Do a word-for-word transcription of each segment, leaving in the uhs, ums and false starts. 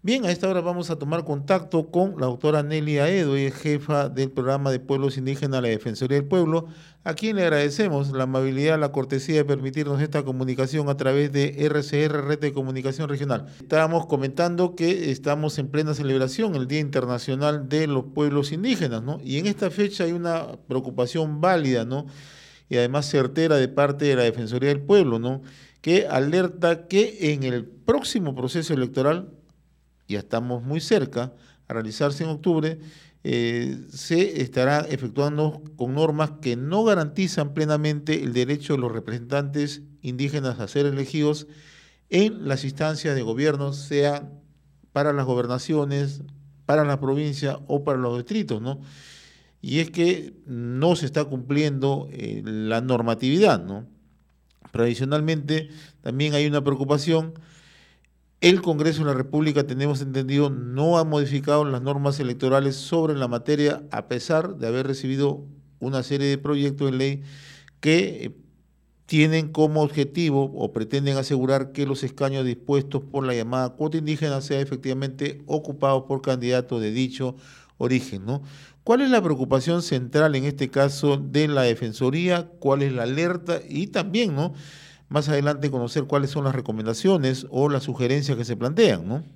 Bien, a esta hora vamos a tomar contacto con la doctora Nelly Aedo, ella es jefa del programa de pueblos indígenas de la Defensoría del Pueblo, a quien le agradecemos la amabilidad, la cortesía de permitirnos esta comunicación a través de R C R, Red de Comunicación Regional. Estábamos comentando que estamos en plena celebración, el Día Internacional de los Pueblos Indígenas, ¿no? Y en esta fecha hay una preocupación válida, ¿no? Y además certera de parte de la Defensoría del Pueblo, ¿no? Que alerta que en el próximo proceso electoral, ya estamos muy cerca a realizarse en octubre, eh, se estará efectuando con normas que no garantizan plenamente el derecho de los representantes indígenas a ser elegidos en las instancias de gobierno, sea para las gobernaciones, para la provincia o para los distritos, ¿no? Y es que no se está cumpliendo eh, la normatividad, ¿no? Tradicionalmente también hay una preocupación. El Congreso de la República, tenemos entendido, no ha modificado las normas electorales sobre la materia, a pesar de haber recibido una serie de proyectos de ley que tienen como objetivo o pretenden asegurar que los escaños dispuestos por la llamada cuota indígena sean efectivamente ocupados por candidatos de dicho origen, ¿no? ¿Cuál es la preocupación central en este caso de la Defensoría? ¿Cuál es la alerta? Y también, ¿no?, más adelante conocer cuáles son las recomendaciones o las sugerencias que se plantean, ¿no?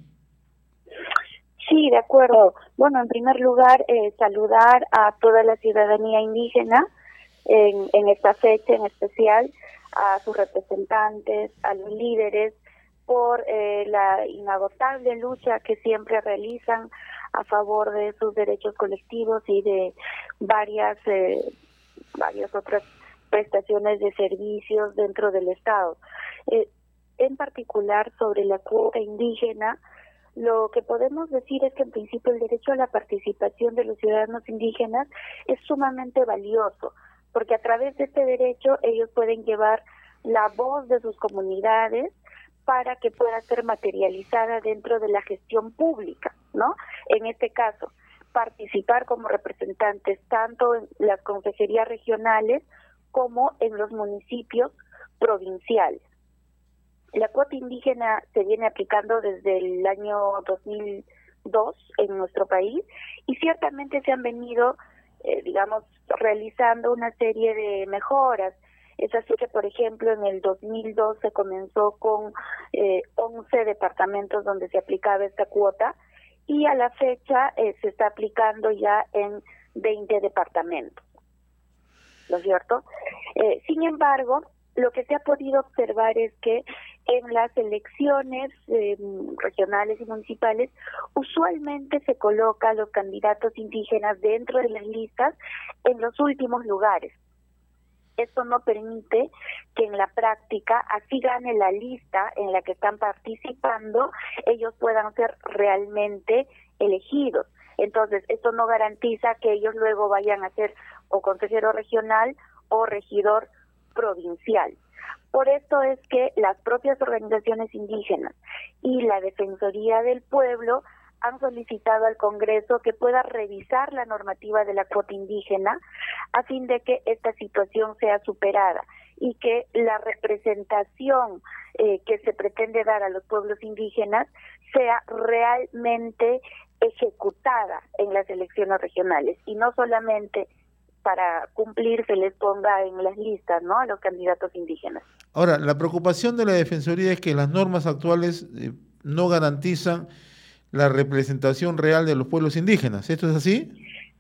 Sí, de acuerdo. Bueno, en primer lugar, eh, saludar a toda la ciudadanía indígena en, en esta fecha en especial, a sus representantes, a los líderes, por eh, la inagotable lucha que siempre realizan a favor de sus derechos colectivos y de varias, eh, varias otras prestaciones de servicios dentro del Estado. Eh, en particular, sobre la cuota indígena, lo que podemos decir es que en principio el derecho a la participación de los ciudadanos indígenas es sumamente valioso, porque a través de este derecho ellos pueden llevar la voz de sus comunidades para que pueda ser materializada dentro de la gestión pública, ¿no? En este caso, participar como representantes tanto en las consejerías regionales como en los municipios provinciales. La cuota indígena se viene aplicando desde el año dos mil dos en nuestro país y ciertamente se han venido, eh, digamos, realizando una serie de mejoras. Es así que, por ejemplo, en el dos mil dos se comenzó con eh, once departamentos donde se aplicaba esta cuota y a la fecha eh, se está aplicando ya en veinte departamentos. ¿No es cierto? Eh, sin embargo, lo que se ha podido observar es que en las elecciones eh, regionales y municipales usualmente se coloca a los candidatos indígenas dentro de las listas en los últimos lugares. Esto no permite que en la práctica, así gane la lista en la que están participando, ellos puedan ser realmente elegidos. Entonces, esto no garantiza que ellos luego vayan a ser o consejero regional o regidor provincial. Por esto es que las propias organizaciones indígenas y la Defensoría del Pueblo han solicitado al Congreso que pueda revisar la normativa de la cuota indígena a fin de que esta situación sea superada y que la representación eh, que se pretende dar a los pueblos indígenas sea realmente ejecutada en las elecciones regionales y no solamente para cumplir se les ponga en las listas, ¿no?, a los candidatos indígenas. Ahora, la preocupación de la Defensoría es que las normas actuales eh, no garantizan la representación real de los pueblos indígenas. ¿Esto es así?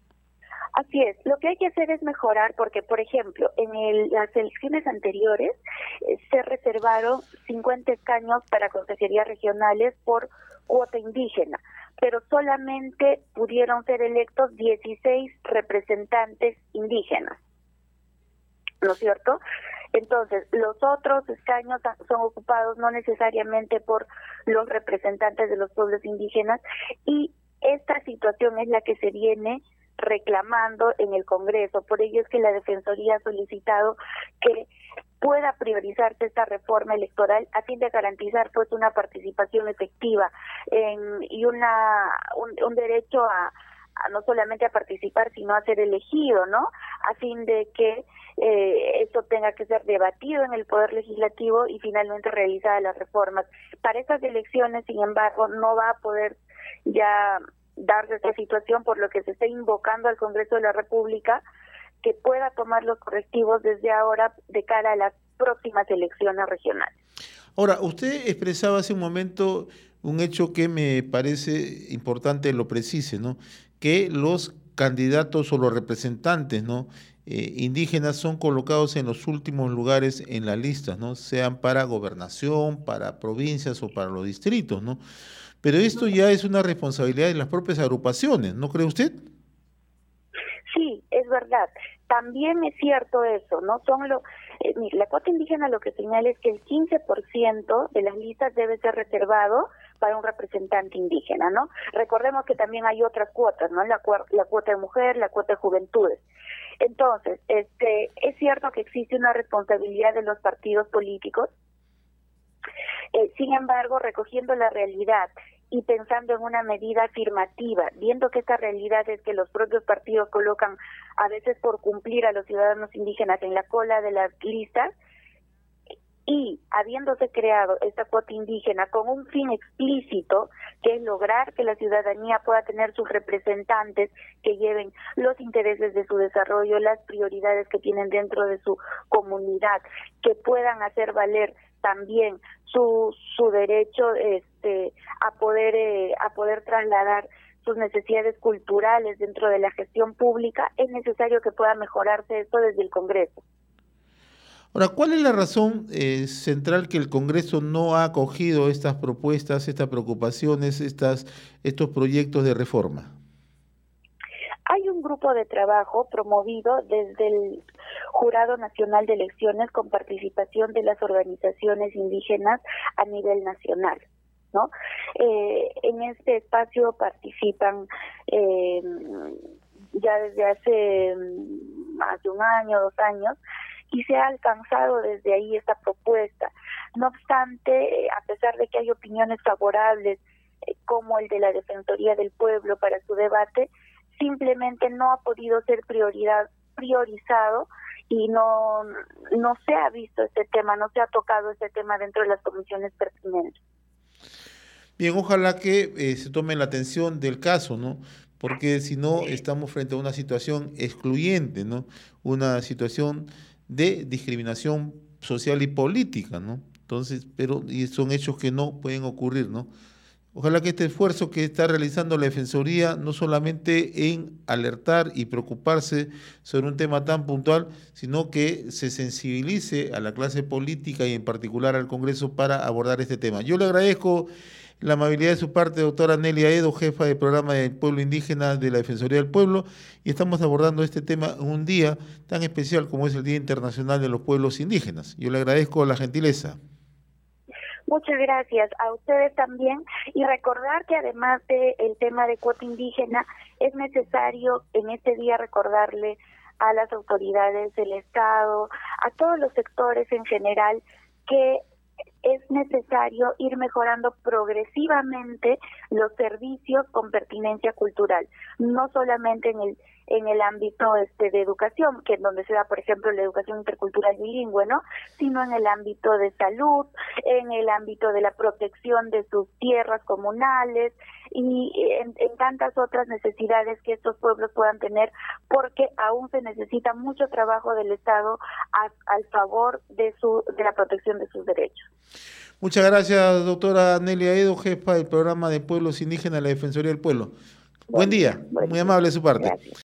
Así es. Lo que hay que hacer es mejorar porque, por ejemplo, en el, las elecciones anteriores eh, se reservaron cincuenta escaños para consejerías regionales por cuota indígena, pero solamente pudieron ser electos dieciséis representantes indígenas, ¿no es cierto? Entonces, los otros escaños son ocupados no necesariamente por los representantes de los pueblos indígenas y esta situación es la que se viene reclamando en el Congreso. Por ello es que la Defensoría ha solicitado que pueda priorizarse esta reforma electoral a fin de garantizar pues una participación efectiva en, y una un, un derecho a, a no solamente a participar sino a ser elegido, ¿no? a fin de que eh, esto tenga que ser debatido en el Poder Legislativo y finalmente realizadas las reformas. Para estas elecciones, sin embargo, no va a poder ya darse esta situación, por lo que se está invocando al Congreso de la República que pueda tomar los correctivos desde ahora de cara a las próximas elecciones regionales. Ahora, usted expresaba hace un momento un hecho que me parece importante lo precise, ¿no? Que los candidatos o los representantes, ¿no? Eh, indígenas son colocados en los últimos lugares en las listas, ¿no? Sean para gobernación, para provincias o para los distritos, ¿no? Pero esto ya es una responsabilidad de las propias agrupaciones, ¿no cree usted? Sí, es verdad. También es cierto eso, ¿no? Son lo, eh, la cuota indígena lo que señala es que el quince por ciento de las listas debe ser reservado para un representante indígena, ¿no? Recordemos que también hay otras cuotas, ¿no? La, la cuota de mujer, la cuota de juventudes. Entonces, este, es cierto que existe una responsabilidad de los partidos políticos. Eh, sin embargo, recogiendo la realidad y pensando en una medida afirmativa, viendo que esta realidad es que los propios partidos colocan a veces por cumplir a los ciudadanos indígenas en la cola de las listas, y habiéndose creado esta cuota indígena con un fin explícito, que es lograr que la ciudadanía pueda tener sus representantes que lleven los intereses de su desarrollo, las prioridades que tienen dentro de su comunidad, que puedan hacer valer también su su derecho este a poder eh, a poder trasladar sus necesidades culturales dentro de la gestión pública, es necesario que pueda mejorarse esto desde el Congreso. Ahora, ¿cuál es la razón eh, central que el Congreso no ha acogido estas propuestas, estas preocupaciones, estas estos proyectos de reforma? Hay un grupo de trabajo promovido desde el Jurado Nacional de Elecciones con participación de las organizaciones indígenas a nivel nacional, ¿no? Eh, en este espacio participan eh, ya desde hace más de un año, dos años, y se ha alcanzado desde ahí esta propuesta. No obstante, a pesar de que hay opiniones favorables, eh, como el de la Defensoría del Pueblo para su debate, simplemente no ha podido ser prioridad priorizado y no no se ha visto este tema, no se ha tocado este tema dentro de las comisiones pertinentes. Bien, ojalá que eh, se tome la atención del caso, ¿no? Porque si no, estamos frente a una situación excluyente, ¿no? Una situación de discriminación social y política, ¿no? Entonces, pero y son hechos que no pueden ocurrir, ¿no? Ojalá que este esfuerzo que está realizando la Defensoría, no solamente en alertar y preocuparse sobre un tema tan puntual, sino que se sensibilice a la clase política y en particular al Congreso para abordar este tema. Yo le agradezco la amabilidad de su parte, doctora Nelia Edo, jefa del programa del pueblo indígena de la Defensoría del Pueblo, y estamos abordando este tema en un día tan especial como es el Día Internacional de los Pueblos Indígenas. Yo le agradezco la gentileza. Muchas gracias a ustedes también, y recordar que además del tema de cuota indígena, es necesario en este día recordarle a las autoridades del Estado, a todos los sectores en general, que es necesario ir mejorando progresivamente los servicios con pertinencia cultural, no solamente en el en el ámbito este de educación, que es donde se da, por ejemplo, la educación intercultural bilingüe, ¿no? Sino en el ámbito de salud, en el ámbito de la protección de sus tierras comunales y en, en tantas otras necesidades que estos pueblos puedan tener, porque aún se necesita mucho trabajo del Estado a, al favor de su de la protección de sus derechos. Muchas gracias, doctora Nelia Edo, jefa del programa de pueblos indígenas de la Defensoría del Pueblo. Buen, buen día, día. Buen muy amable de su parte. Gracias.